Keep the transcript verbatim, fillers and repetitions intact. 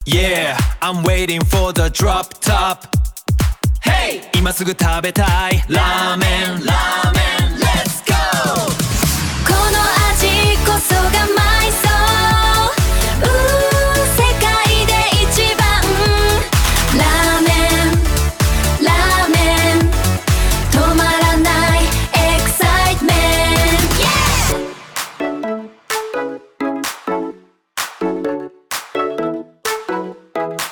Yeah, I'm waiting for the drop top. Hey! 今すぐ食べたいラーメンラーメン